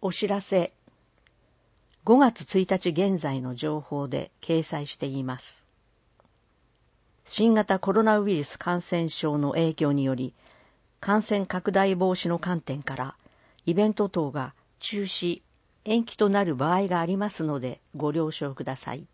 お知らせ。5月1日現在の情報で掲載しています。新型コロナウイルス感染症の影響により、感染拡大防止の観点からイベント等が中止、延期となる場合がありますのでご了承ください。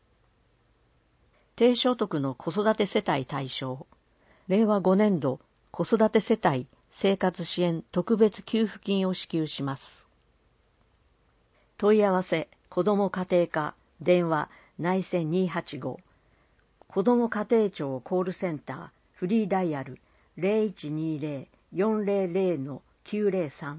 低所得の子育て世帯対象、令和5年度子育て世帯生活支援特別給付金を支給します。問い合わせ、子ども家庭課、電話、内線285、子ども家庭庁コールセンター、フリーダイヤル 0120-400-903。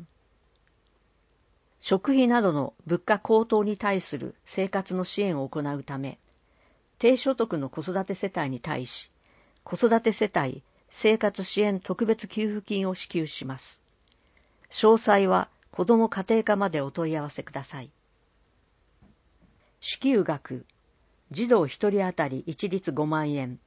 食費などの物価高騰に対する生活の支援を行うため、低所得の子育て世帯に対し、子育て世帯生活支援特別給付金を支給します。詳細は子ども家庭課までお問い合わせください。支給額、児童1人当たり一律5万円。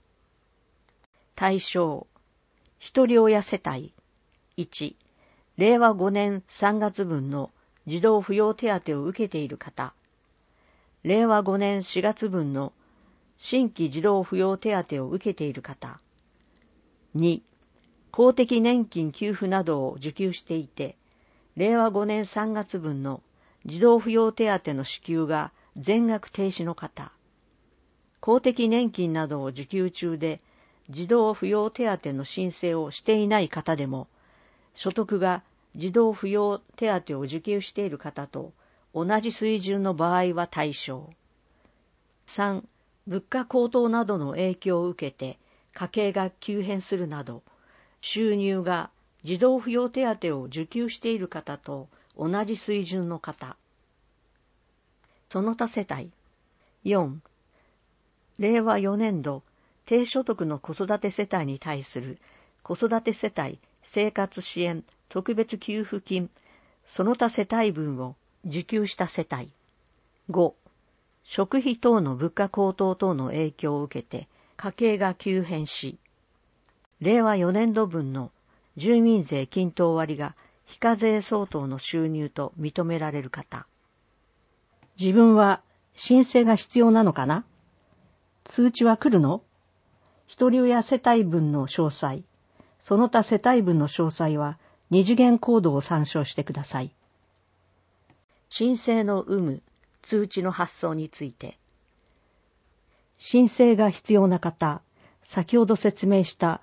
対象、一人親世帯。1、令和5年3月分の児童扶養手当を受けている方。令和5年4月分の新規児童扶養手当を受けている方。2、公的年金給付などを受給していて、令和5年3月分の児童扶養手当の支給が全額停止の方。公的年金などを受給中で児童扶養手当の申請をしていない方でも、所得が児童扶養手当を受給している方と同じ水準の場合は対象。3、物価高騰などの影響を受けて家計が急変するなど、収入が児童扶養手当を受給している方と同じ水準の方。その他世帯。4、令和4年度低所得の子育て世帯に対する子育て世帯生活支援特別給付金その他世帯分を受給した世帯。5、食費等の物価高騰等の影響を受けて家計が急変し、令和4年度分の住民税均等割が非課税相当の収入と認められる方。自分は申請が必要なのかな？通知は来るの？一人親世帯分の詳細、その他世帯分の詳細は二次元コードを参照してください。申請の有無、通知の発送について。申請が必要な方、先ほど説明した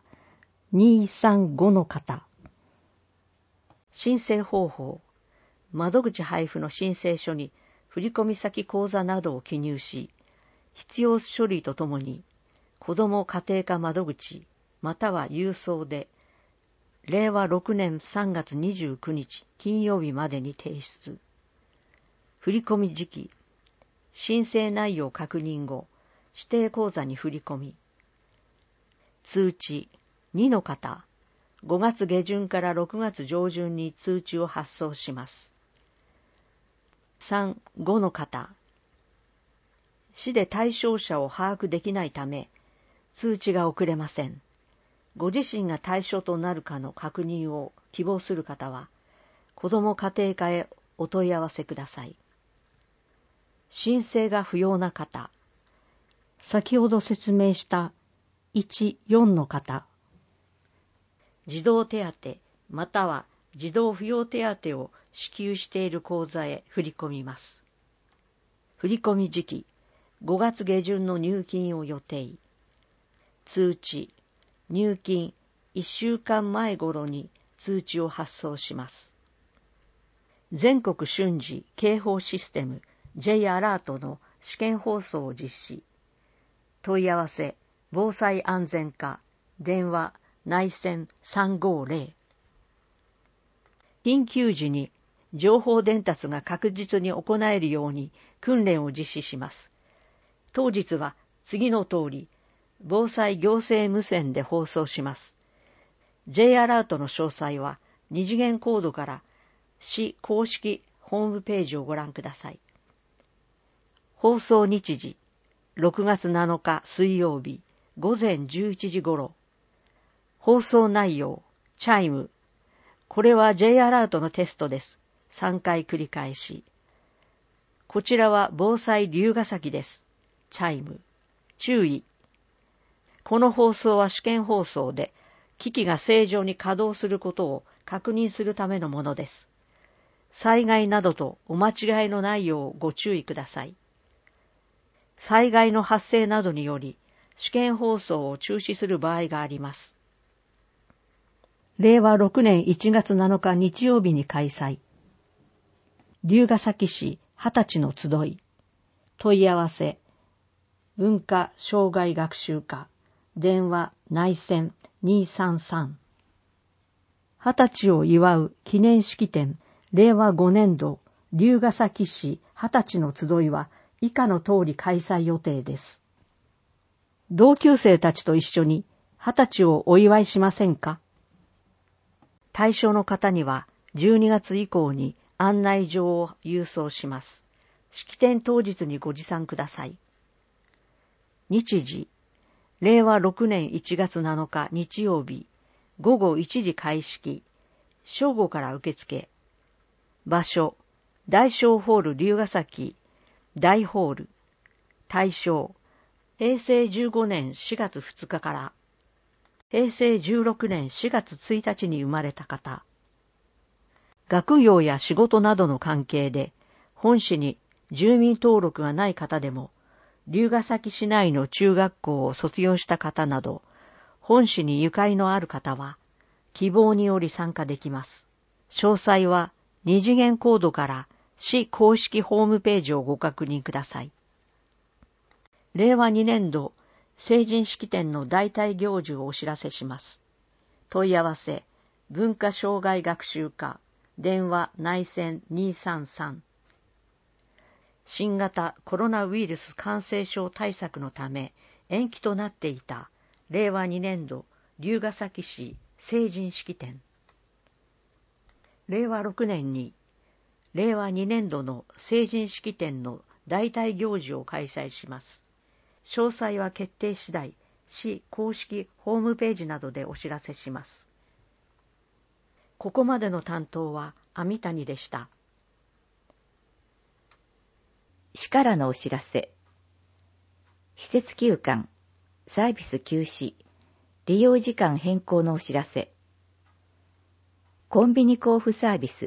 235の方。申請方法、窓口配布の申請書に振込先口座などを記入し、必要書類とともに子ども家庭課窓口または郵送で令和6年3月29日金曜日までに提出。振込時期、申請内容確認後、指定口座に振り込み。通知、2の方、5月下旬から6月上旬に通知を発送します。3、5の方、市で対象者を把握できないため、通知が遅れません。ご自身が対象となるかの確認を希望する方は、子ども家庭課へお問い合わせください。申請が不要な方、先ほど説明した1、4の方、児童手当または児童扶養手当を支給している口座へ振り込みます。振込時期、5月下旬の入金を予定。通知、入金1週間前頃に通知を発送します。全国瞬時警報システム J アラートの試験放送を実施。問い合わせ、防災安全課、電話、内線350。緊急時に情報伝達が確実に行えるように訓練を実施します。当日は次の通り、防災行政無線で放送します。J アラートの詳細は二次元コードから市公式ホームページをご覧ください。放送日時、6月7日水曜日午前11時頃。放送内容、チャイム。これは J アラートのテストです。 3回繰り返し。こちらは防災龍ヶ崎です。チャイム。注意。この放送は試験放送で、機器が正常に稼働することを確認するためのものです。災害などとお間違いのないようご注意ください。災害の発生などにより、試験放送を中止する場合があります。令和6年1月7日日曜日に開催。龍ヶ崎市20歳の集い。問い合わせ。文化障害学習課。電話内線233。20歳を祝う記念式典令和5年度龍ヶ崎市20歳の集いは以下の通り開催予定です。同級生たちと一緒に20歳をお祝いしませんか？対象の方には12月以降に案内状を郵送します。式典当日にご持参ください。日時、令和6年1月7日日曜日、午後1時開式、正午から受付。場所、大正ホール龍ヶ崎、大ホール。対象、平成15年4月2日から、平成16年4月1日に生まれた方。学業や仕事などの関係で、本市に住民登録がない方でも、龍ヶ崎市内の中学校を卒業した方など、本市にゆかりのある方は、希望により参加できます。詳細は、二次元コードから市公式ホームページをご確認ください。令和2年度成人式典の代替行事をお知らせします。問い合わせ、文化障害学習課、電話内線233。新型コロナウイルス感染症対策のため延期となっていた令和2年度龍ヶ崎市成人式典。令和6年に令和2年度の成人式典の代替行事を開催します。詳細は決定次第、市公式ホームページなどでお知らせします。ここまでの担当は網谷でした。 市からのお知らせ。施設休館、サービス休止、利用時間変更のお知らせ。コンビニ交付サービス。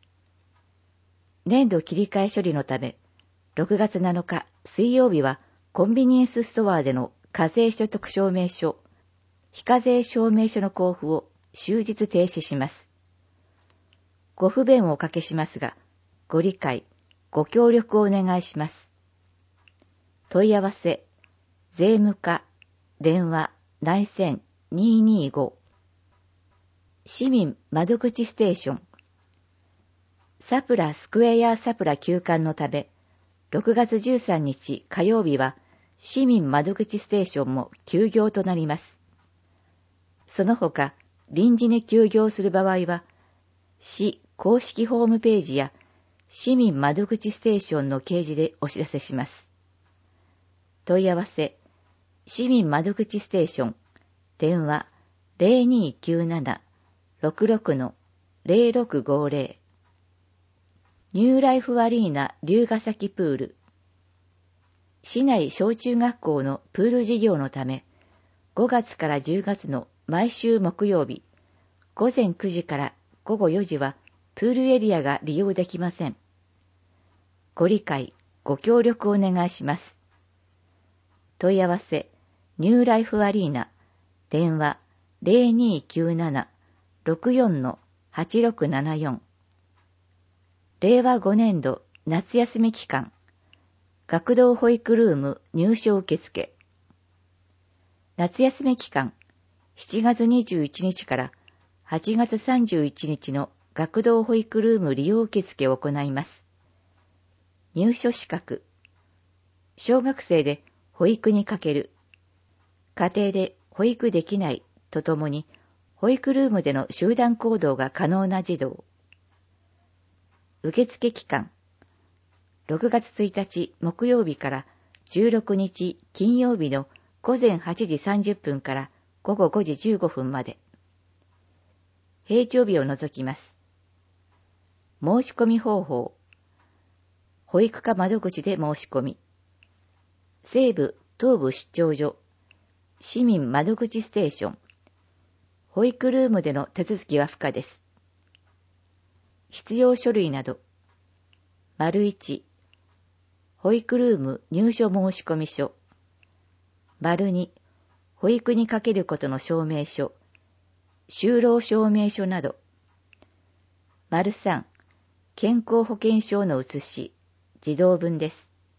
年度切り替え処理のため、6月7日水曜日はコンビニエンスストアでの課税所得証明書、非課税証明書の交付を終日停止します。ご不便をおかけしますが、ご理解、ご協力をお願いします。問い合わせ、税務課、電話、内線225。市民窓口ステーション。サプラスクエアサプラ休館のため、6月13日火曜日は市民窓口ステーションも休業となります。その他、臨時に休業する場合は、市公式ホームページや市民窓口ステーションの掲示でお知らせします。問い合わせ、市民窓口ステーション、電話0297-66-0650。ニューライフアリーナ龍ヶ崎プール。市内小中学校のプール事業のため、5月から10月の毎週木曜日、午前9時から午後4時はプールエリアが利用できません。ご理解、ご協力をお願いします。問い合わせ、ニューライフアリーナ、電話0297-64-8674。令和5年度夏休み期間、学童保育ルーム入所受付。夏休み期間、7月21日から8月31日の学童保育ルーム利用受付を行います。入所資格。小学生で保育にかける。家庭で保育できないとともに、保育ルームでの集団行動が可能な児童。受付期間。6月1日木曜日から16日金曜日の午前8時30分から午後5時15分まで。平常日を除きます。 申し込み方法。保育課窓口で申し込み。西部東部出張所、市民窓口ステーション。保育ルームでの手続きは不可です。必要書類など。1、保育ルーム入所申込書。2、保育にかけることの証明書、就労証明書など。3、健康保険証の写し、児童文です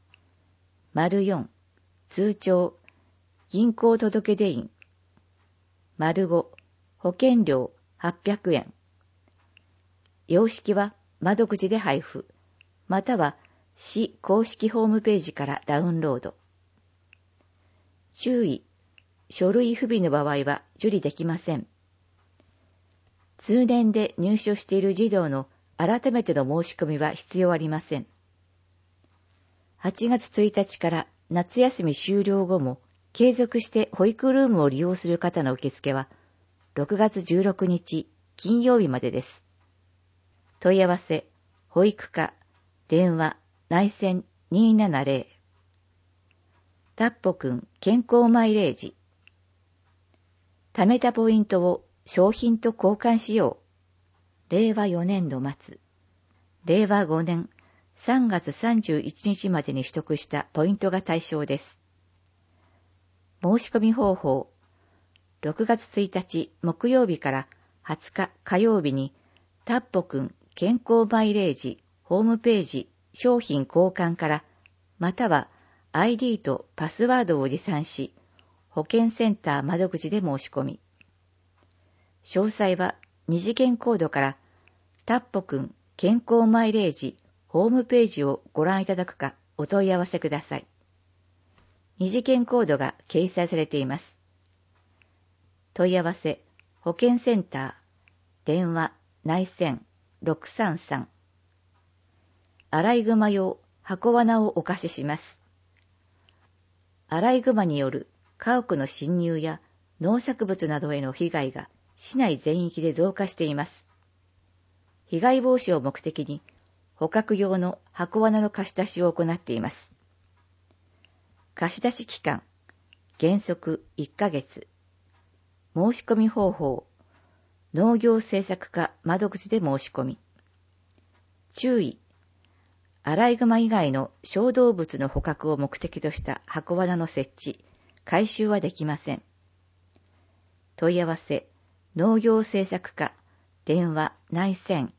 。4、通帳、銀行届出印。5、保険料800円。様式は窓口で配布、または市公式ホームページからダウンロード。注意、書類不備の場合は受理できません。通年で入所している児童の改めての申し込みは必要ありません。8月1日から夏休み終了後も継続して保育ルームを利用する方の受付は6月16日金曜日までです。問い合わせ、保育課、電話、内線270。タッポくん健康マイレージ。貯めたポイントを商品と交換しよう。令和4年度末。令和5年3月31日までに取得したポイントが対象です。申し込み方法。6月1日木曜日から20日火曜日にタッポくん健康マイレージホームページ商品交換からまたは ID とパスワードを持参し保健センター窓口で申し込み。詳細は二次元コードからタッポくん健康マイレージホームページをご覧いただくかお問い合わせください。二次元コードが掲載されています。問い合わせ、保健センター、電話、内線、633。アライグマ用箱罠をお貸しします。アライグマによる家屋の侵入や農作物などへの被害が市内全域で増加しています。被害防止を目的に捕獲用の箱罠の貸し出しを行っています。貸し出し期間、原則1ヶ月。申し込み方法、農業政策課窓口で申し込み。注意、アライグマ以外の小動物の捕獲を目的とした箱罠の設置、回収はできません。問い合わせ、農業政策課、電話内線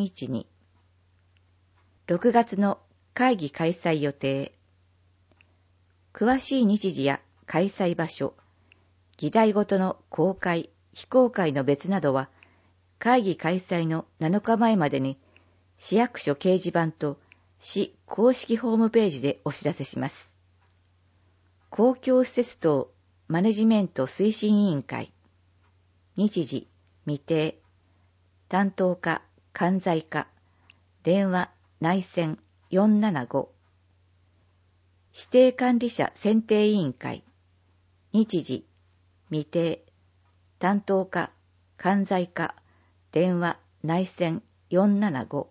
412。6月の会議開催予定。詳しい日時や開催場所、議題ごとの公開、非公開の別などは、会議開催の7日前までに、市役所掲示板と市公式ホームページでお知らせします。公共施設等マネジメント推進委員会。日時、未定。担当課、管財課。電話、内線475。指定管理者選定委員会。日時、未定。担当課、管財課。電話、内線475。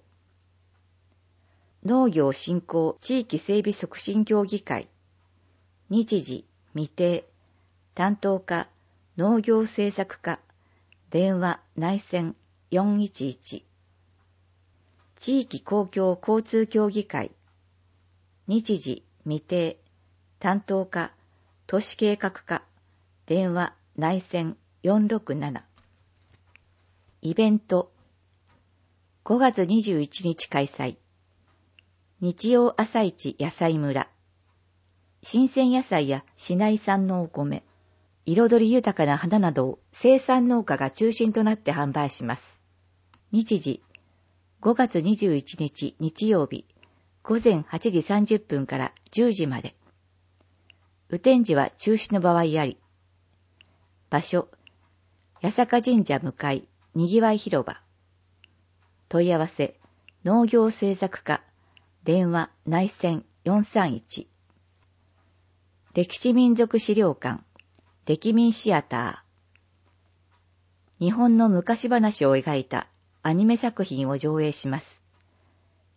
農業振興地域整備促進協議会。日時、未定。担当課、農業政策課。電話、内線411。地域公共交通協議会。日時、未定。担当課、都市計画課。電話、内線467。イベント。5月21日開催。日曜朝市野菜村。新鮮野菜や市内産のお米、彩り豊かな花などを生産農家が中心となって販売します。日時、5月21日日曜日、午前8時30分から10時まで。雨天時は中止の場合あり。場所、八坂神社向かい、にぎわい広場。問い合わせ、農業政策課、電話内線431。歴史民族資料館、歴民シアター。日本の昔話を描いたアニメ作品を上映します。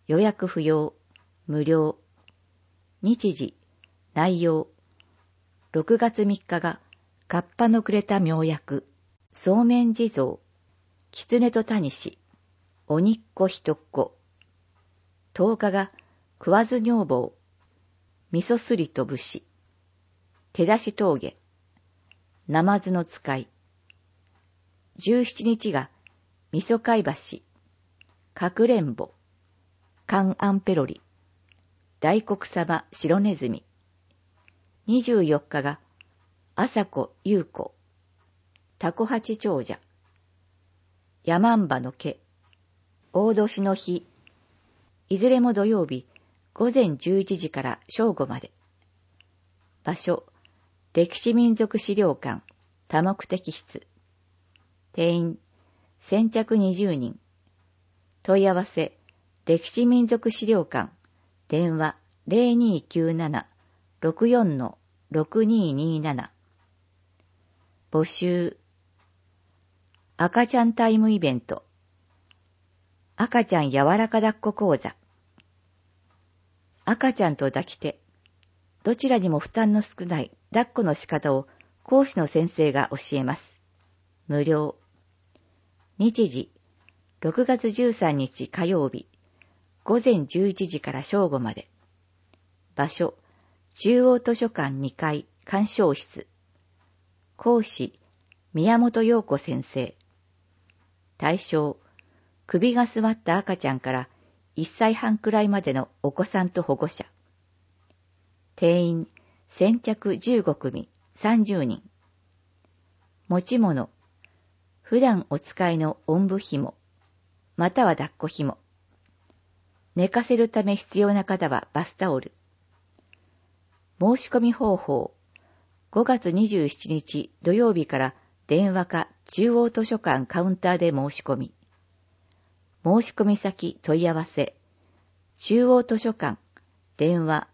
予約不要、無料。日時、内容。6月3日が、カッパのくれた妙薬、そうめん地蔵、狐とタニシ、鬼っ子ひとっ子。10日が、食わず女房、味噌すりと武士、手出し峠、ナマズの使い。17日が、味噌貝橋、かくれんぼ、カンアンペロリ、大黒様白ネズミ。24日が、朝子優子、タコ八長者、ヤマンバの毛、大年の日。いずれも土曜日、午前11時から正午まで。場所、歴史民族資料館、多目的室。定員、先着20人。問い合わせ、歴史民族資料館、電話0297-64-6227。募集。赤ちゃんタイムイベント。赤ちゃん柔らか抱っこ講座。赤ちゃんと抱き手。どちらにも負担の少ない抱っこの仕方を講師の先生が教えます。無料。日時、6月13日火曜日、午前11時から正午まで。場所、中央図書館2階鑑賞室。講師、宮本陽子先生。対象、首が座った赤ちゃんから1歳半くらいまでのお子さんと保護者。定員、先着15組、30人。持ち物、普段お使いのおんぶ紐、または抱っこ紐。寝かせるため必要な方はバスタオル。申し込み方法、5月27日土曜日から電話か中央図書館カウンターで申し込み。申し込み先問い合わせ、中央図書館、電話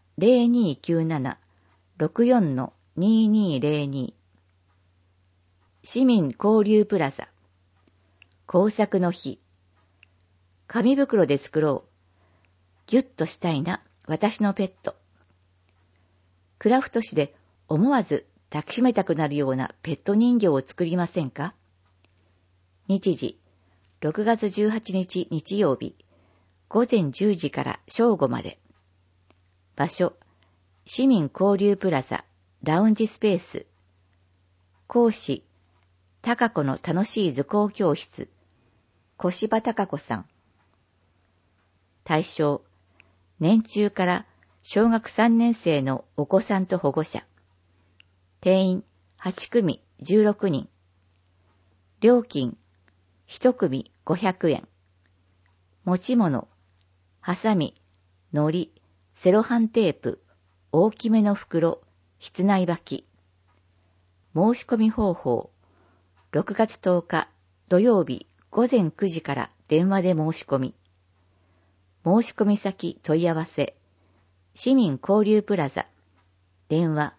0297-64-2202。市民交流プラザ、工作の日。紙袋で作ろう。ギュッとしたいな、私のペット。クラフト紙で思わず抱きしめたくなるようなペット人形を作りませんか？日時、6月18日日曜日、午前10時から正午まで。場所、市民交流プラザ、ラウンジスペース。講師、高子の楽しい図工教室、小柴高子さん。対象、年中から小学3年生のお子さんと保護者。定員8組16人。料金1組500円。持ち物、ハサミ、糊、セロハンテープ、大きめの袋、室内履き。申し込み方法、6月10日土曜日午前9時から電話で申し込み。申し込み先問い合わせ、市民交流プラザ、電話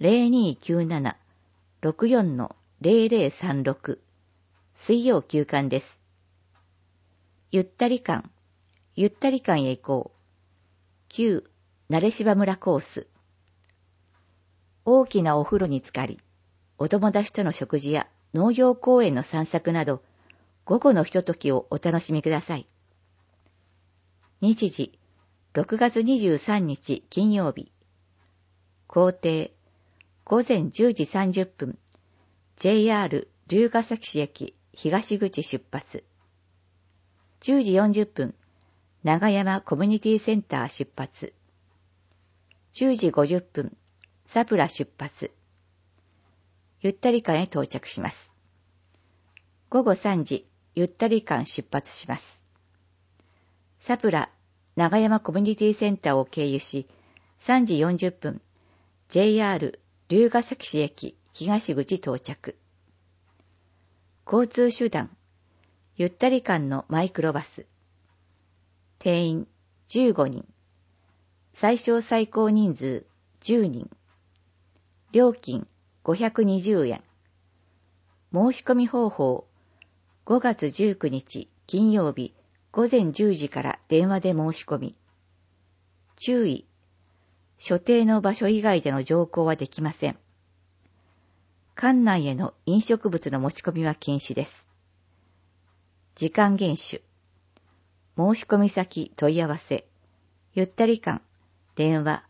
0297-64-0036、水曜休館です。ゆったり館へ行こう。旧慣芝村コース。大きなお風呂に浸かり、お友達との食事や農業公園の散策など、午後のひとときをお楽しみください。日時、6月23日金曜日。行程、午前10時30分、JR 龍ケ崎市駅東口出発。10時40分、長山コミュニティセンター出発。10時50分、サプラ出発。ゆったり館へ到着します。午後3時、ゆったり館出発します。サプラ長山コミュニティセンターを経由し、3時40分、JR 龍ケ崎市駅東口到着。交通手段、ゆったり館のマイクロバス。定員15人。最小最高人数10人。料金520円。申し込み方法、5月19日金曜日午前10時から電話で申し込み。注意。所定の場所以外での乗降はできません。館内への飲食物の持ち込みは禁止です。時間厳守。申し込み先問い合わせ。ゆったり館。電話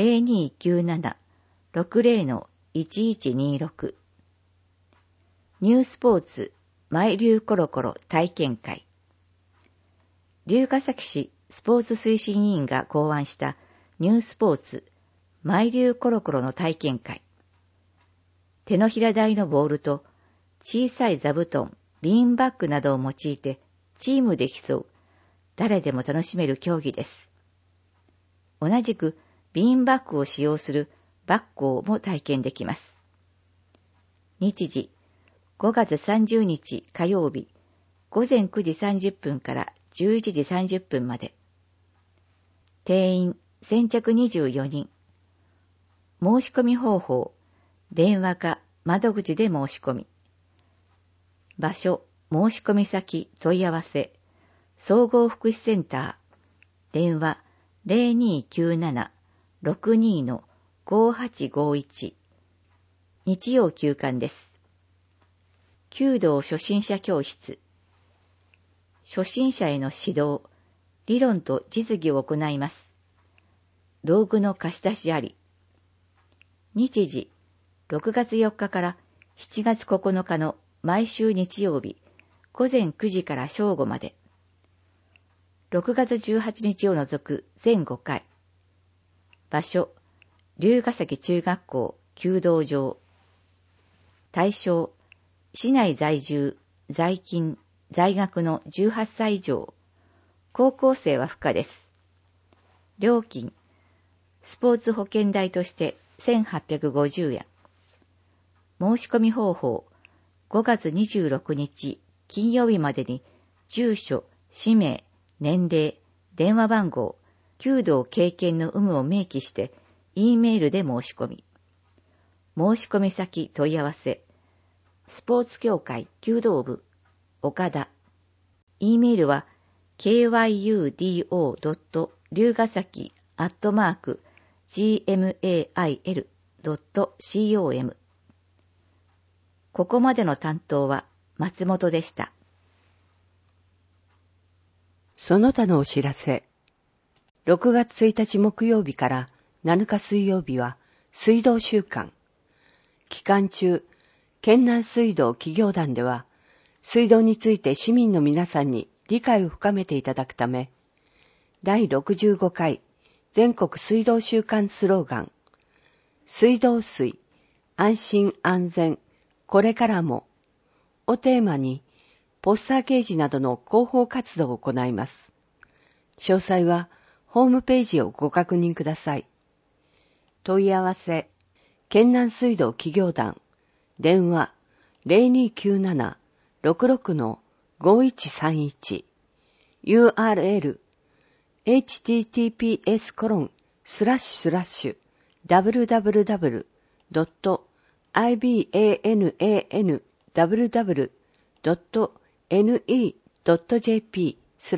0297-60-1126。ニュースポーツマイリュウコロコロ体験会。龍ケ崎市スポーツ推進委員が考案したニュースポーツマイリュウコロコロの体験会。手のひら大のボールと小さい座布団、ビーンバッグなどを用いてチームで競う誰でも楽しめる競技です。同じくビーンバッグを使用するバッコーも体験できます。日時5月30日火曜日午前9時30分から11時30分まで。定員先着24人。申し込み方法、電話か窓口で申し込み。場所、申し込み先、問い合わせ、総合福祉センター、電話0297-62-5851。日曜休館です。弓道初心者教室。初心者への指導、理論と実技を行います。道具の貸し出しあり。日時、6月4日から7月9日の毎週日曜日、午前9時から正午まで。6月18日を除く全5回。場所、龍ケ崎中学校弓道場。対象、市内在住、在勤、在学の18歳以上。高校生は不可です。料金、スポーツ保険代として1850円。申し込み方法、5月26日金曜日までに住所、氏名、年齢、電話番号、弓道経験の有無を明記して、Eメールで申し込み。申し込み先問い合わせ、スポーツ協会弓道部、岡田。Eメールは、kyudo.ryugasaki@gmail.com。ここまでの担当は松本でした。 その他のお知らせ。6月1日木曜日から7日水曜日は水道週間。期間中、県南水道企業団では、水道について市民の皆さんに理解を深めていただくため、第65回全国水道週間スローガン、水道水、安心安全、これからも、をテーマに、ポスター掲示などの広報活動を行います。詳細は、ホームページをご確認ください。問い合わせ、県南水道企業団、電話、0297-66-5131 URL https://www.ibanww.ne.jp/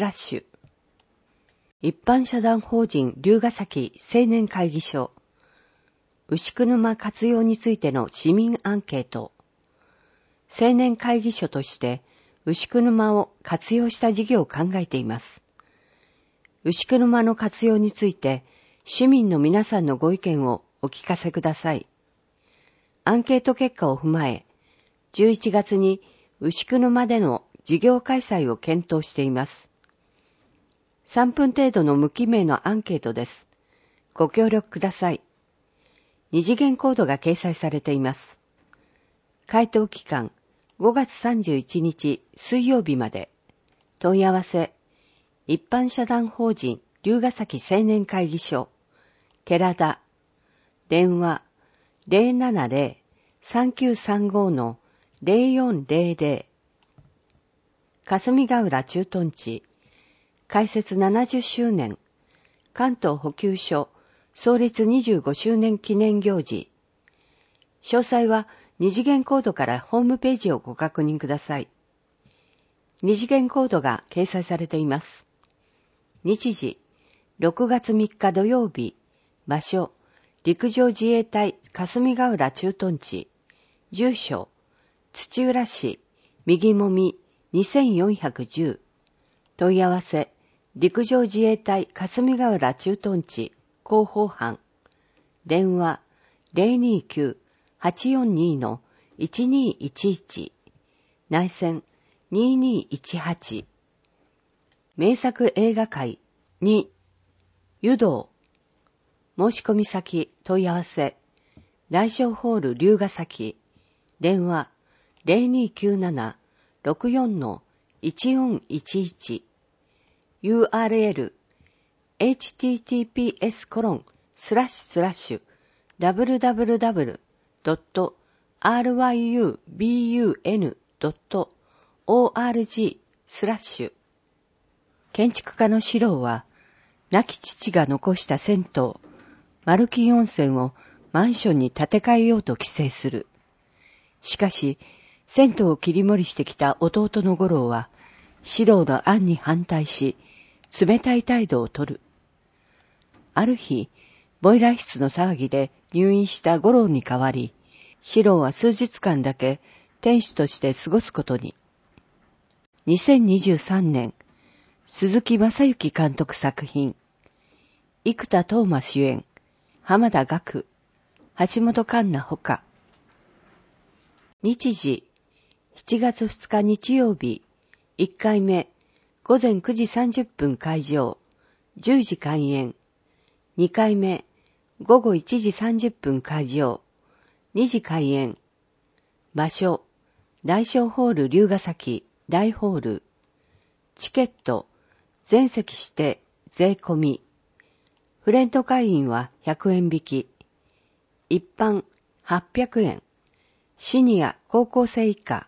一般社団法人龍ケ崎青年会議所牛久沼活用についての市民アンケート。青年会議所として牛久沼を活用した事業を考えています。牛久沼の活用について市民の皆さんのご意見をお聞かせください。アンケート結果を踏まえ、11月に牛久沼での事業開催を検討しています。3分程度の無記名のアンケートです。ご協力ください。二次元コードが掲載されています。回答期間5月31日水曜日まで。問い合わせ、一般社団法人龍ケ崎青年会議所、寺田。電話、070-3935-0400。霞ヶ浦駐屯地、開設70周年、関東補給所、創立25周年記念行事。詳細は二次元コードからホームページをご確認ください。二次元コードが掲載されています。 日時、6月3日土曜日。場所、陸上自衛隊霞ヶ浦駐屯地。住所、土浦市、右もみ2410。問い合わせ、陸上自衛隊霞ヶ浦駐屯地広報班。電話、029-842-1211。内線、2218。名作映画会2、湯道。申し込み先、問い合わせ、大正ホール龍ヶ崎。電話、0297-64-1411。URL、https://www.rybun.org/ 建築家の四郎は、亡き父が残した銭湯、丸木温泉をマンションに建て替えようと規制する。しかし、銭湯を切り盛りしてきた弟の五郎は、四郎の案に反対し、冷たい態度を取る。ある日、ボイラー室の騒ぎで入院した五郎に代わり、四郎は数日間だけ店主として過ごすことに。2023年、鈴木正幸監督作品、生田斗真主演、浜田岳、橋本環奈ほか。日時、7月2日日曜日、1回目、午前9時30分開場、10時開演。2回目、午後1時30分開場、2時開演。場所、大正ホール龍ヶ崎大ホール。チケット、全席指定、税込み。フレント会員は100円引き。一般800円。シニア高校生以下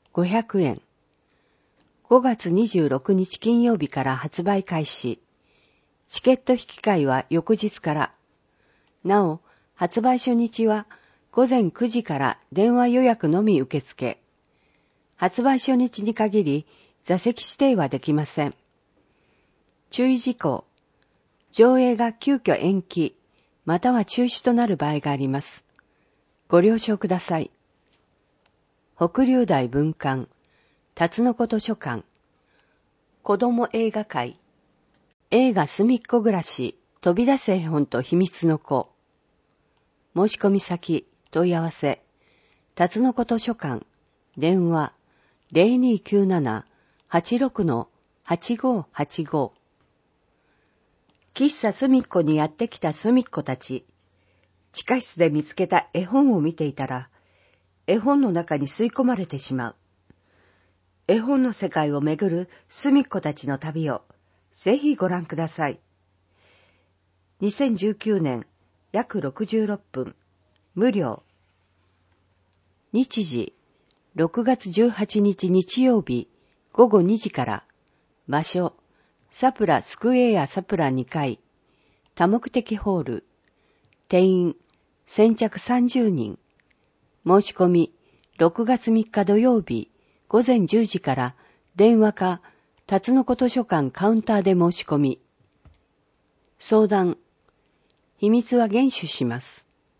500円。5月26日金曜日から発売開始。チケット引き換えは翌日から。なお、発売初日は午前9時から電話予約のみ受付。発売初日に限り座席指定はできません。注意事項。上映が急遽延期、または中止となる場合があります。ご了承ください。北龍台文館、辰野子図書館、子供映画会、映画すみっこ暮らし、飛び出す絵本と秘密の子。申し込み先、問い合わせ、辰野子図書館、電話、0297-86-8585。喫茶すみっこにやってきたすみっこたち。地下室で見つけた絵本を見ていたら、絵本の中に吸い込まれてしまう。絵本の世界をめぐるすみっこたちの旅を、ぜひご覧ください。2019年、約66分、無料。日時、6月18日日曜日、午後2時から。場所、サプラスクエアサプラ2階、多目的ホール。定員、先着30人。申し込み、6月3日土曜日、午前10時から、電話か、辰野子図書館カウンターで申し込み。相談、秘密は厳守します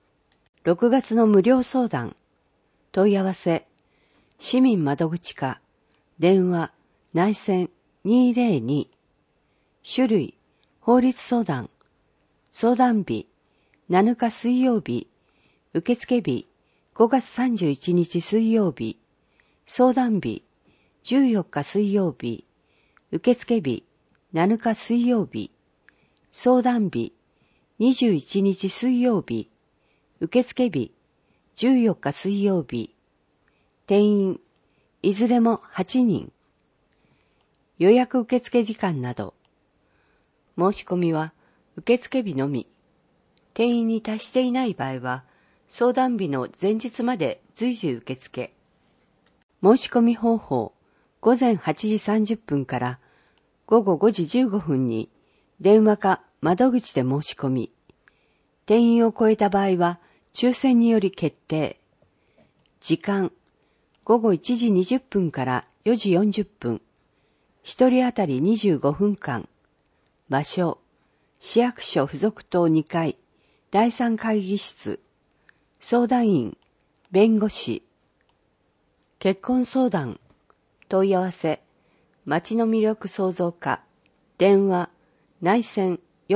。6月の無料相談、問い合わせ、市民窓口課、電話、内線202。種類、法律相談。相談日、7日水曜日。受付日、5月31日水曜日。相談日、14日水曜日。受付日、7日水曜日。相談日、21日水曜日。受付日、14日水曜日。定員、いずれも8人。予約受付時間など。申し込みは受付日のみ。定員に達していない場合は、相談日の前日まで随時受付。申し込み方法、午前8時30分から午後5時15分に電話か窓口で申し込み。定員を超えた場合は抽選により決定。時間、午後1時20分から4時40分。1人当たり25分間。 場所、市役所附属棟2階、第3会議室。相談員、弁護士。結婚相談、問い合わせ、町の魅力創造課。電話、内線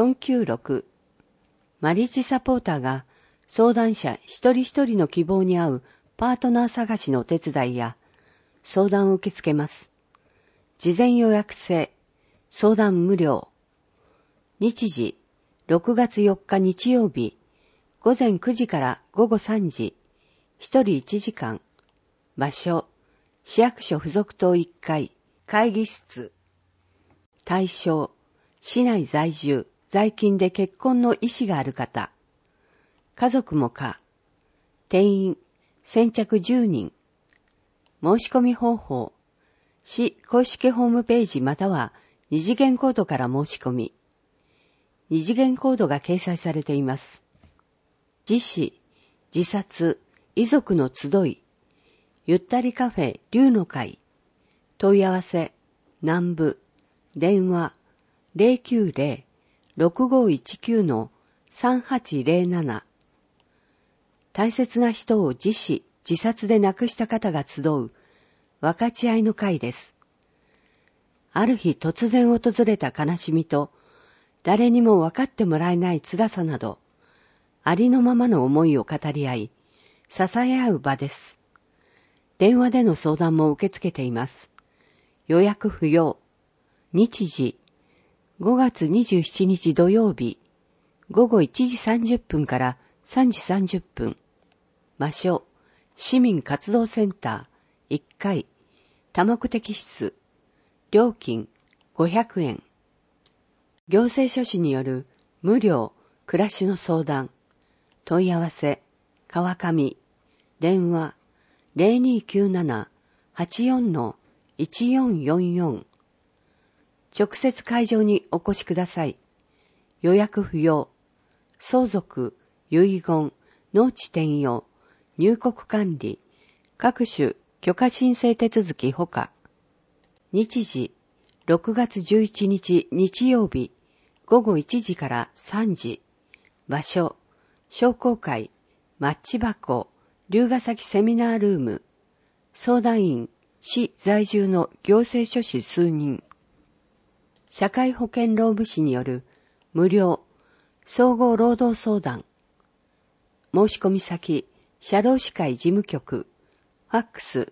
496。マリッジサポーターが相談者一人一人の希望に合うパートナー探しのお手伝いや相談を受け付けます。事前予約制、相談無料。日時、6月4日日曜日、午前9時から午後3時、一人1時間。場所、市役所附属棟1階、会議室。対象、市内在住、在勤で結婚の意思がある方。家族も可。定員、先着10人。申し込み方法、市公式ホームページまたは二次元コードから申し込み。二次元コードが掲載されています。自死、自殺、遺族の集い、ゆったりカフェ龍の会。問い合わせ、南部、電話、090-6519-3807。大切な人を自死、自殺で亡くした方が集う、分かち合いの会です。ある日突然訪れた悲しみと、誰にも分かってもらえない辛さなど、ありのままの思いを語り合い、支え合う場です。電話での相談も受け付けています。予約不要。日時、5月27日土曜日、午後1時30分から3時30分。場所、市民活動センター、1階、多目的室。料金、500円。行政書士による無料暮らしの相談。問い合わせ、川上。電話、0297-84-1444。直接会場にお越しください。予約不要。相続、遺言、農地転用、入国管理、各種許可申請手続きほか。日時、6月11日日曜日、午後1時から3時。場所、商工会、マッチ箱、龍ヶ崎セミナールーム。相談員、市在住の行政書士数人。社会保険労務士による無料総合労働相談。申し込み先、社労士会事務局。ファックス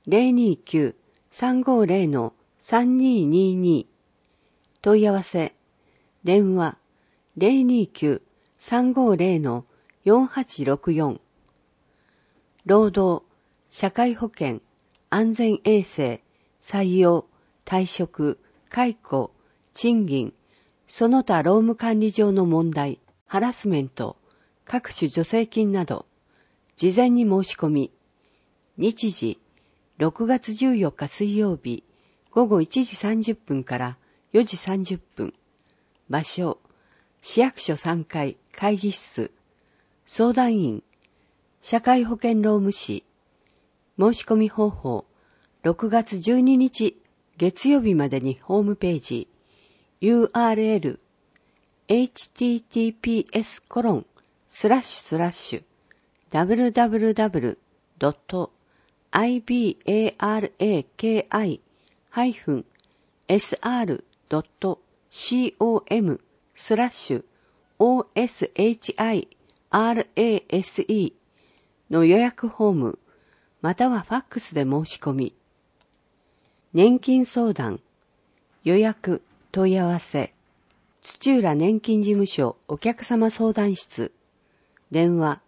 029-350-3222。問い合わせ、電話 029-350-4864。労働、社会保険、安全衛生、採用、退職、解雇、賃金、その他労務管理上の問題、ハラスメント、各種助成金など、事前に申し込み。日時、6月14日水曜日、午後1時30分から4時30分。場所、市役所3階会議室。相談員、社会保険労務士。申し込み方法、6月12日月曜日までにホームページ、URL www.ibaraki-sr.co.th/OSHIRASE の予約フォーム、またはファックスで申し込み。年金相談、予約、問い合わせ、土浦年金事務所お客様相談室、電話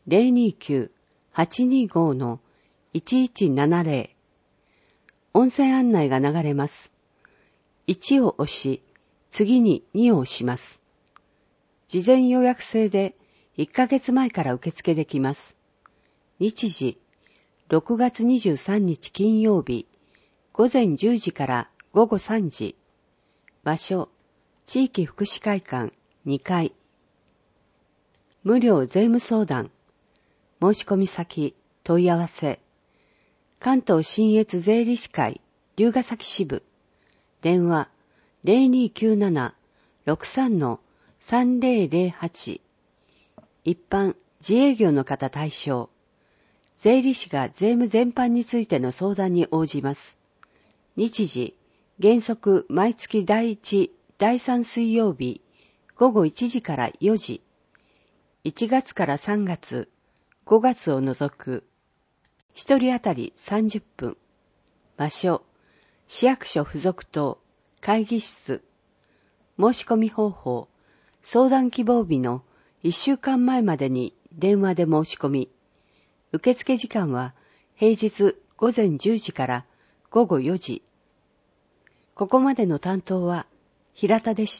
029-825-1170。音声案内が流れます。1を押し、次に2を押します。事前予約制で1ヶ月前から受付できます。日時、6月23日金曜日、午前10時から午後3時。場所、地域福祉会館2階。無料税務相談。申し込み先、問い合わせ。関東信越税理士会龍ヶ崎支部。電話 63-3008。一般、自営業の方対象。税理士が税務全般についての相談に応じます。日時、原則毎月第1、第3水曜日、午後1時から4時。1月から3月、5月を除く。一人当たり30分。場所、市役所附属棟、会議室。申し込み方法、相談希望日の1週間前までに電話で申し込み。受付時間は平日午前10時から午後4時。ここまでの担当は平田でした。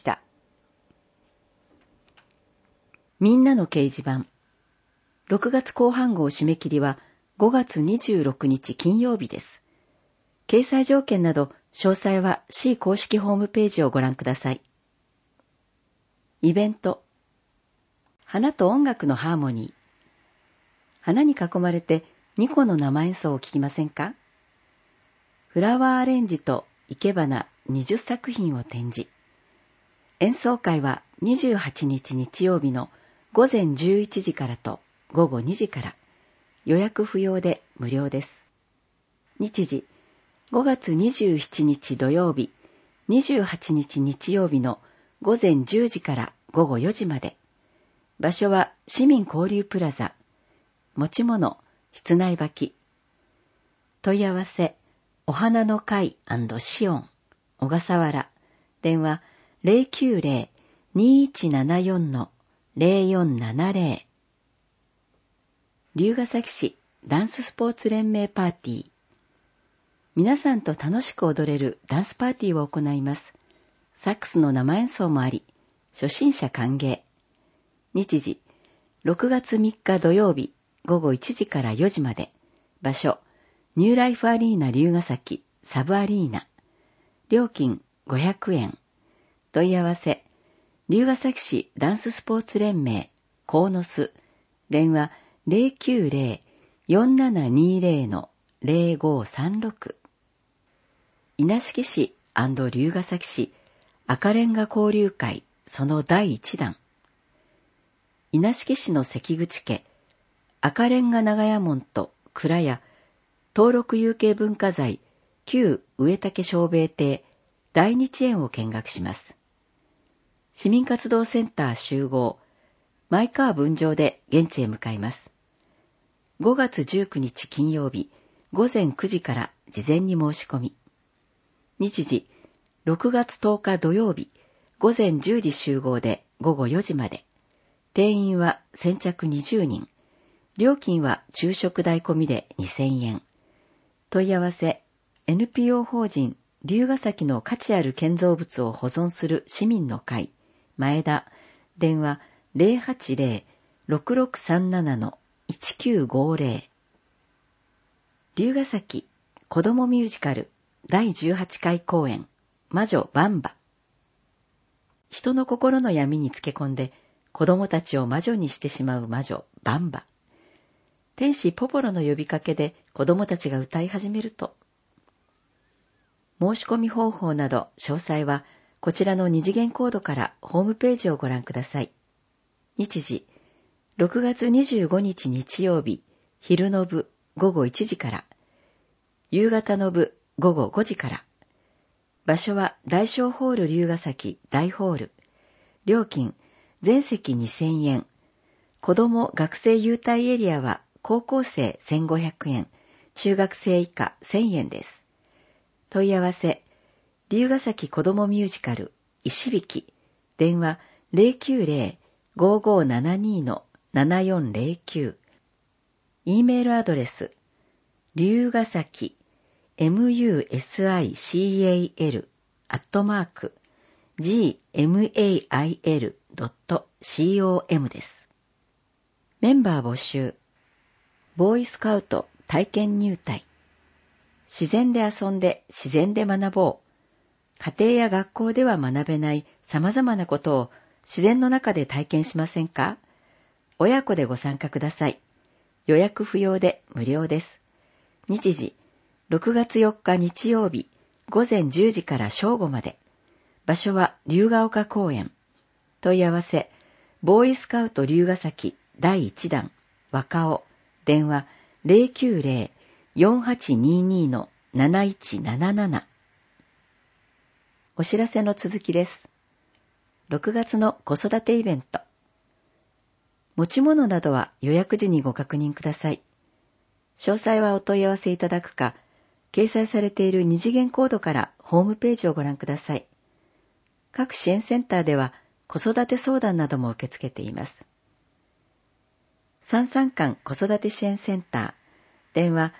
みんなの掲示板。6月後半号締め切りは5月26日金曜日です。掲載条件など詳細は市公式ホームページをご覧ください。イベント。花と音楽のハーモニー。花に囲まれて2個の生演奏を聴きませんか？フラワーアレンジと生け花20作品を展示。演奏会は28日日曜日の午前11時からと午後2時から。予約不要で無料です。日時、5月27日土曜日、28日日曜日の午前10時から午後4時まで。場所は市民交流プラザ。持ち物、室内履き。問い合わせ、お花の会&シオン、小笠原。電話、090-2174-0470。龍ケ崎市ダンススポーツ連盟パーティー。皆さんと楽しく踊れるダンスパーティーを行います。サックスの生演奏もあり、初心者歓迎。日時、6月3日土曜日、午後1時から4時まで。場所、ニューライフアリーナ龍ケ崎サブアリーナ。料金500円。問い合わせ、龍ケ崎市ダンススポーツ連盟、鴻巣。電話090-4720-0536。稲敷市&龍ケ崎市赤レンガ交流会その第1弾。稲敷市の関口家赤レンガ長屋門と蔵や登録有形文化財旧植竹小兵衛邸第二地園を見学します。市民活動センター集合前川分場で現地へ向かいます。5月19日金曜日午前9時から事前に申し込み。日時、6月10日土曜日午前10時集合で午後4時まで。定員は先着20人。料金は昼食代込みで2000円。問い合わせ、NPO 法人龍ケ崎の価値ある建造物を保存する市民の会、前田。電話080-6637-1950。龍ケ崎子どもミュージカル第18回公演、魔女バンバ。人の心の闇につけ込んで子供たちを魔女にしてしまう魔女バンバ。天使ポポロの呼びかけで子供たちが歌い始めると。申し込み方法など詳細はこちらの二次元コードからホームページをご覧ください。日時、6月25日日曜日、昼の部午後1時から、夕方の部午後5時から。場所は大小ホール龍ケ崎大ホール。料金、全席2000円。子ども学生優待エリアは高校生1500円、中学生以下1000円です。問い合わせ、龍ケ崎子どもミュージカル、石引。電話090-5572-7409。E メールアドレス、龍ケ崎、musical@gmail.com です。メンバー募集。ボーイスカウト体験入隊。自然で遊んで自然で学ぼう。家庭や学校では学べない様々なことを自然の中で体験しませんか？親子でご参加ください。予約不要で無料です。日時、6月4日日曜日、午前10時から正午まで。 場所は龍ヶ丘公園。問い合わせ、ボーイスカウト龍ヶ崎第1弾、若尾、電話 090-4822-7177。お知らせの続きです。6月の子育てイベント。持ち物などは予約時にご確認ください。詳細はお問い合わせいただくか、掲載されている2次元コードからホームページをご覧ください。各支援センターでは子育て相談なども受け付けています。33館子育て支援センター、電話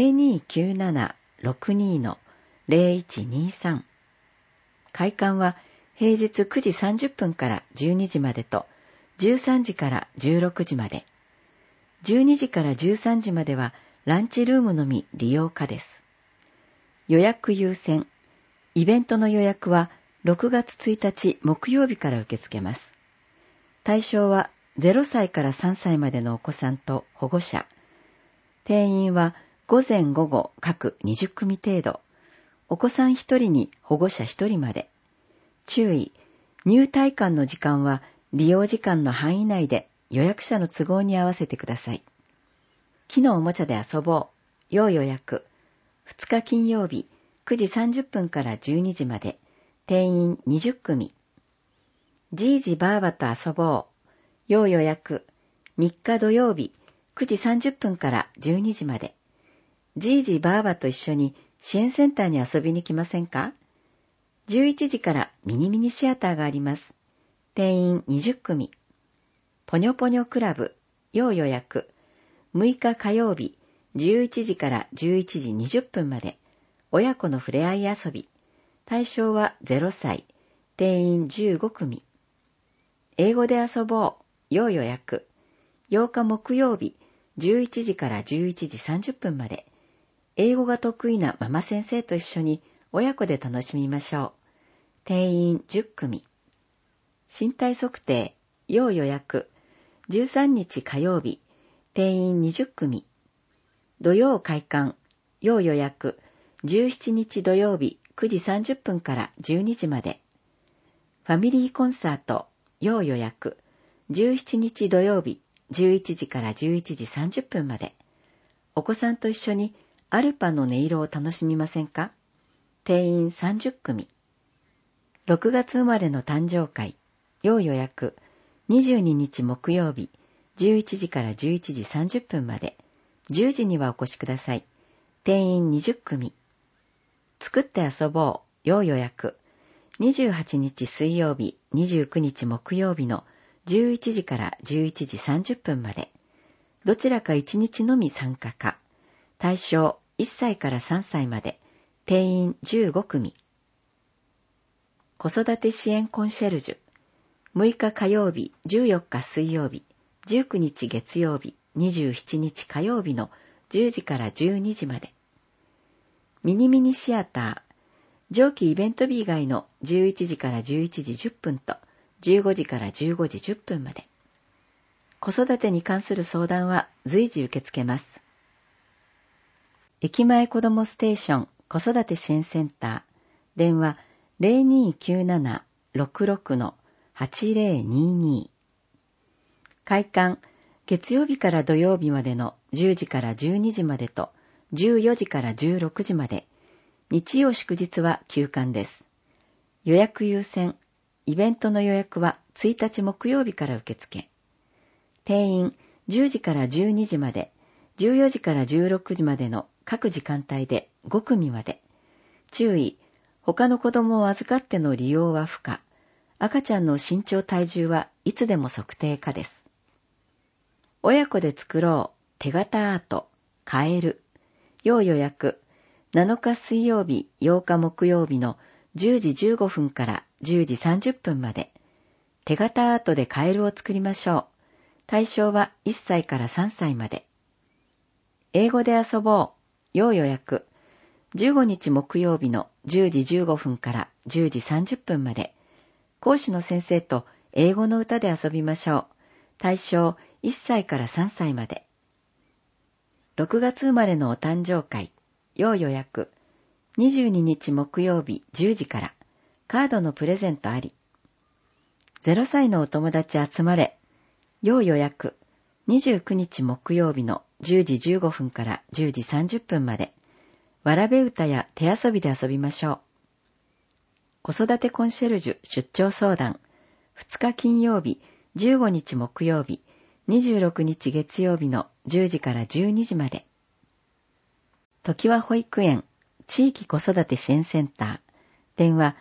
0297-62-0123。開館は平日9時30分から12時までと、13時から16時まで。12時から13時まではランチルームのみ利用可です。予約優先。イベントの予約は6月1日木曜日から受け付けます。対象は0歳から3歳までのお子さんと保護者。定員は午前午後各20組程度。お子さん1人に保護者1人まで。注意。入退館の時間は利用時間の範囲内で予約者の都合に合わせてください。木のおもちゃで遊ぼう。要予約。2日金曜日9時30分から12時まで。定員20組。じいじばあばと遊ぼう。要予約。3日土曜日9時30分から12時まで。じいじばあばと一緒に支援センターに遊びに来ませんか？ 11時からミニミニシアターがあります。定員20組。ぽにょぽにょクラブ。要予約。6日火曜日11時から11時20分まで。親子のふれあい遊び。対象は0歳。定員15組。英語で遊ぼう。要予約。8日木曜日11時から11時30分まで。英語が得意なママ先生と一緒に親子で楽しみましょう。定員10組。身体測定。要予約。13日火曜日。定員20組。土曜開館。要予約。17日土曜日9時30分から12時まで。ファミリーコンサート。要予約。17日土曜日11時から11時30分まで。お子さんと一緒にアルパの音色を楽しみませんか？定員30組。6月生まれの誕生会。要予約。22日木曜日11時から11時30分まで。10時にはお越しください。定員20組。作って遊ぼう。要予約。28日水曜日29日木曜日の11時から11時30分まで。どちらか1日のみ参加か。対象1歳から3歳まで。定員15組。子育て支援コンシェルジュ。6日火曜日14日水曜日19日月曜日27日火曜日の10時から12時まで。ミニミニシアター。上記イベント日以外の11時から11時10分と15時から15時10分まで。子育てに関する相談は随時受け付けます。駅前子どもステーション子育て支援センター。電話 0297-66-8022。開館、月曜日から土曜日までの10時から12時までと14時から16時まで。日曜祝日は休館です。予約優先。イベントの予約は1日木曜日から受付。定員10時から12時まで、14時から16時までの各時間帯で5組まで。注意、他の子供を預かっての利用は不可。赤ちゃんの身長体重はいつでも測定可です。親子で作ろう、手形アート、カエル。要予約。7日水曜日、8日木曜日の10時15分から10時30分まで。手形アートでカエルを作りましょう。対象は1歳から3歳まで。英語で遊ぼう。要予約。15日木曜日の10時15分から10時30分まで。講師の先生と英語の歌で遊びましょう。対象1歳から3歳まで。6月生まれのお誕生会。要予約。22日木曜日10時から。 カードのプレゼントあり。0歳のお友達集まれ。要予約。29日木曜日の10時15分から10時30分まで。わらべ歌や手遊びで遊びましょう。子育てコンシェルジュ出張相談。2日金曜日、15日木曜日、26日月曜日の10時から12時まで。時和保育園地域子育て支援センター。電話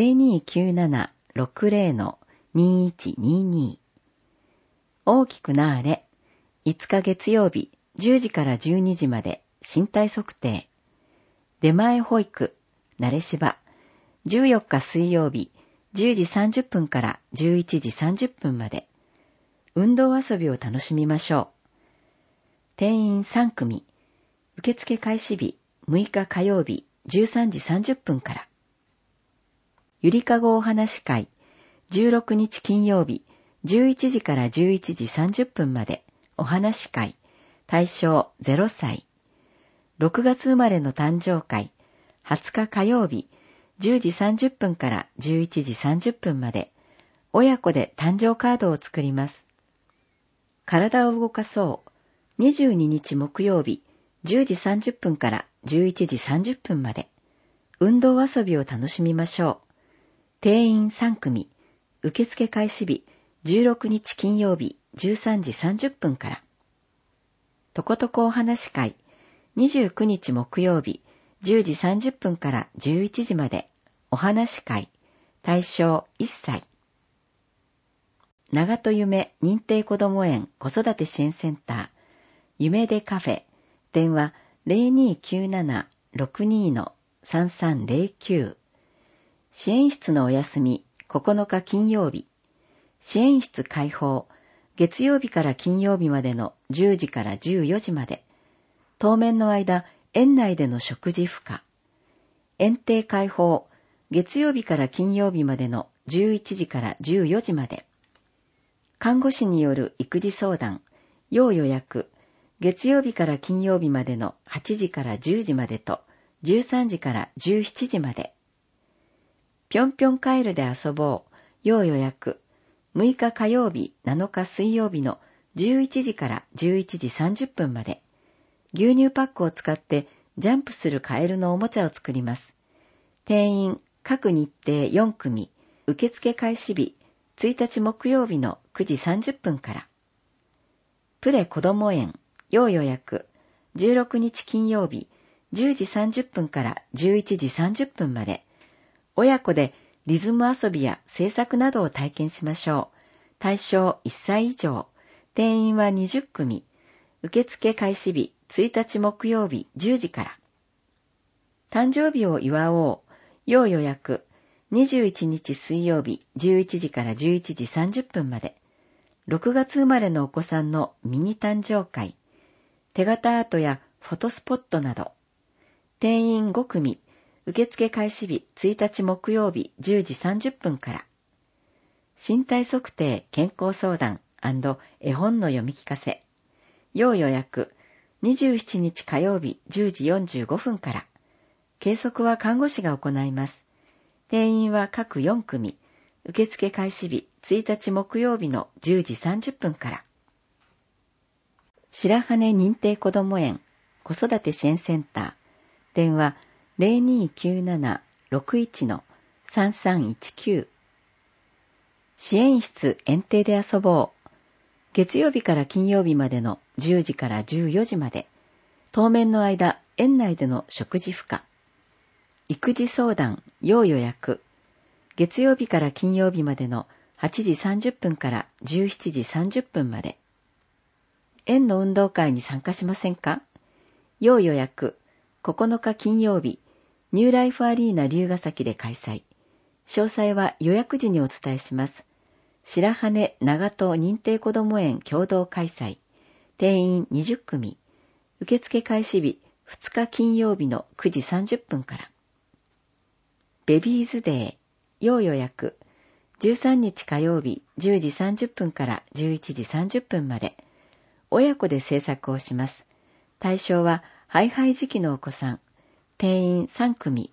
0297-60-2122。大きくなーれ。5日月曜日、10時から12時まで身体測定。出前保育、なれしば。14日水曜日、10時30分から11時30分まで。運動遊びを楽しみましょう。定員3組。受付開始日、6日火曜日、13時30分から。ゆりかごお話会、16日金曜日、11時から11時30分まで。お話会、対象0歳。6月生まれの誕生会、20日火曜日、10時30分から11時30分まで。親子で誕生カードを作ります。体を動かそう。22日木曜日、10時30分から11時30分まで。運動遊びを楽しみましょう。定員3組。受付開始日、16日金曜日、13時30分から。とことこお話会、29日木曜日、10時30分から11時まで。お話会、対象1歳。長戸夢認定こども園子育て支援センター、夢でカフェ、電話 0297-62-3309。支援室のお休み、9日金曜日。支援室開放、月曜日から金曜日までの10時から14時まで。当面の間、園内での食事不可。園庭開放、月曜日から金曜日までの11時から14時まで。看護師による育児相談、要予約、月曜日から金曜日までの8時から10時までと13時から17時まで。ぴょんぴょんカエルで遊ぼう、要予約、6日火曜日、7日水曜日の11時から11時30分まで。牛乳パックを使ってジャンプするカエルのおもちゃを作ります。定員各日程4組、受付開始日、1日木曜日の9時30分から。プレこども園、要予約、16日金曜日、10時30分から11時30分まで。親子でリズム遊びや制作などを体験しましょう。対象1歳以上。定員は20組。受付開始日、1日木曜日10時から。誕生日を祝おう。要予約。21日水曜日11時から11時30分まで。6月生まれのお子さんのミニ誕生会。手形アートやフォトスポットなど。定員5組。受付開始日1日木曜日10時30分から。身体測定健康相談&絵本の読み聞かせ。要予約。27日火曜日10時45分から。計測は看護師が行います。定員は各4組。受付開始日1日木曜日の10時30分から。白羽認定こども園子育て支援センター。電話 0297-61-3319。支援室園庭で遊ぼう。月曜日から金曜日までの10時から14時まで。当面の間、園内での食事不可。育児相談、要予約。月曜日から金曜日までの8時30分から17時30分まで。園の運動会に参加しませんか？要予約。9日金曜日、ニューライフアリーナ龍ヶ崎で開催。詳細は予約時にお伝えします。白羽長戸認定こども園共同開催。定員20組。受付開始日2日金曜日の9時30分から。ベビーズデー、要予約。13日火曜日10時30分から11時30分まで。親子で制作をします。対象はハイハイ時期のお子さん。定員3組。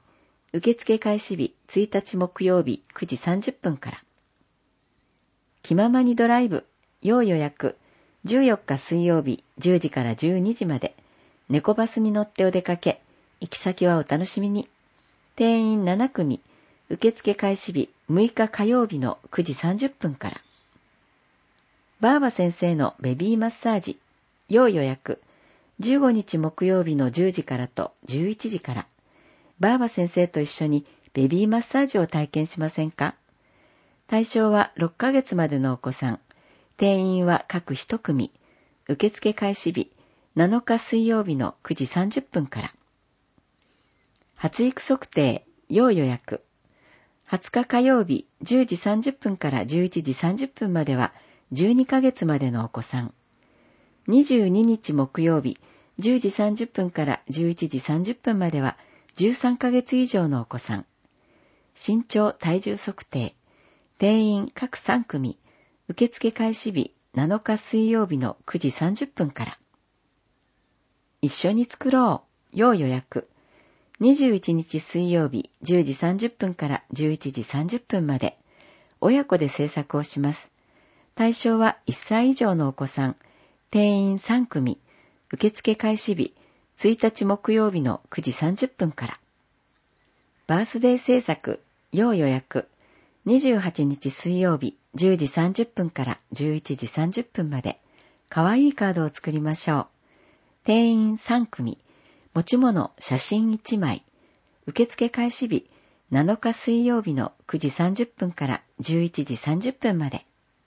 受付開始日1日木曜日9時30分から。気ままにドライブ、要予約、14日水曜日10時から12時まで、猫バスに乗ってお出かけ、行き先はお楽しみに。定員7組、受付開始日6日火曜日の9時30分から。バーバ先生のベビーマッサージ、要予約、15日木曜日の10時からと11時から。バーバ先生と一緒にベビーマッサージを体験しませんか？対象は6ヶ月までのお子さん。定員は各1組。受付開始日7日水曜日の9時30分から。発育測定、要予約。20日火曜日10時30分から11時30分までは12ヶ月までのお子さん。22日木曜日10時30分から11時30分までは13ヶ月以上のお子さん。身長体重測定。定員各3組。受付開始日7日水曜日の9時30分から。一緒に作ろう。要予約。21日水曜日10時30分から11時30分まで。親子で制作をします。対象は1歳以上のお子さん。定員3組。受付開始日1日木曜日の9時30分から。バースデー制作、要予約。28日水曜日10時30分から11時30分まで。かわいいカードを作りましょう。定員3組。持ち物写真1枚。受付開始日7日水曜日の9時30分から11時30分まで。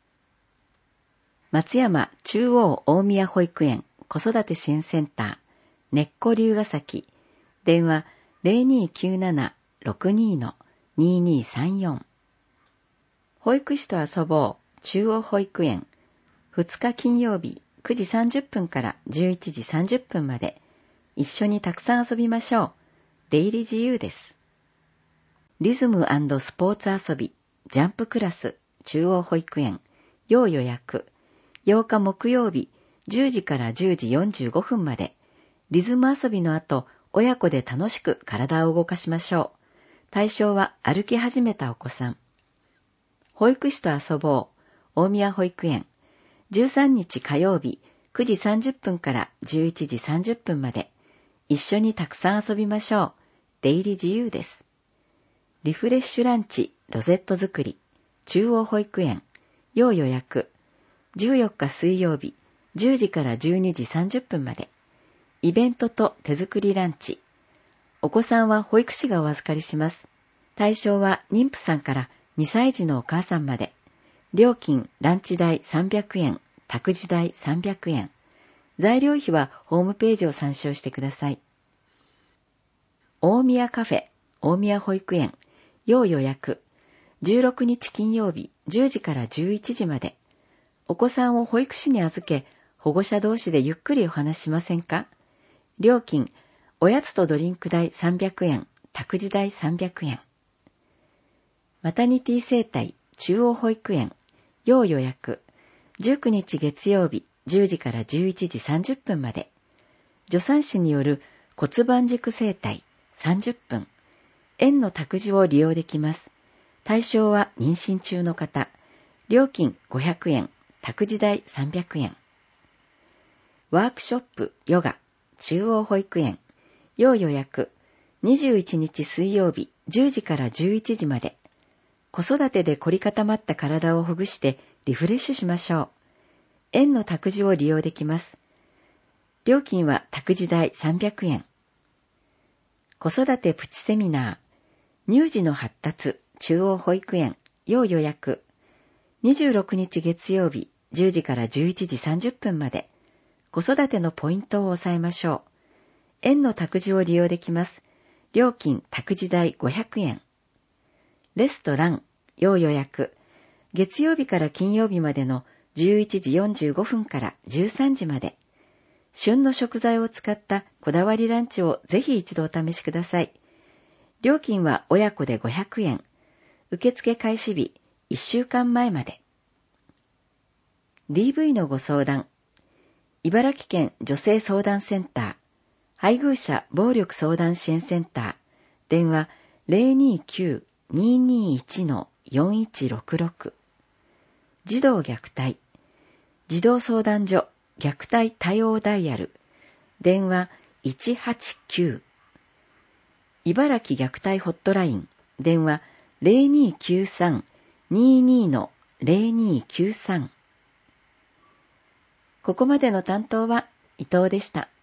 松山中央大宮保育園子育て支援センター根っこ龍ヶ崎。電話 0297-62-2234。保育士と遊ぼう中央保育園。2日金曜日9時30分から11時30分まで。一緒にたくさん遊びましょう。出入り自由です。リズム&スポーツ遊びジャンプクラス中央保育園。要予約。8日木曜日10時から10時45分まで。リズム遊びの後、親子で楽しく体を動かしましょう。対象は歩き始めたお子さん。保育士と遊ぼう大宮保育園。13日火曜日9時30分から11時30分まで。一緒にたくさん遊びましょう。出入り自由です。リフレッシュランチロゼット作り中央保育園。要予約。14日水曜日10時から12時30分まで。イベントと手作りランチ。お子さんは保育士がお預かりします。対象は妊婦さんから2歳児のお母さんまで。料金ランチ代300円、託児代300円。材料費はホームページを参照してください。大宮カフェ、大宮保育園。要予約。16日金曜日10時から11時まで。お子さんを保育士に預け、保護者同士でゆっくりお話しませんか？料金、おやつとドリンク代300円、託児代300円。マタニティ生態中央保育園。要予約。19日月曜日10時から11時30分まで。助産師による骨盤軸生態30分。園の託児を利用できます。対象は妊娠中の方。料金500円、託児代300円。ワークショップヨガ中央保育園。要予約。21日水曜日10時から11時まで。子育てで凝り固まった体をほぐしてリフレッシュしましょう。園の託児を利用できます。料金は託児代300円。子育てプチセミナー。乳児の発達中央保育園。要予約。26日月曜日10時から11時30分まで。子育てのポイントを押さえましょう。園の託児を利用できます。料金託児代500円。レストラン、要予約。月曜日から金曜日までの11時45分から13時まで。旬の食材を使ったこだわりランチをぜひ一度お試しください。料金は親子で500円。受付開始日1週間前まで。DV のご相談。茨城県女性相談センター。配偶者暴力相談支援センター。電話 029-221-4166。児童虐待、児童相談所虐待対応ダイヤル、電話189。茨城虐待ホットライン、電話0293-22-0293。ここまでの担当は伊藤でした。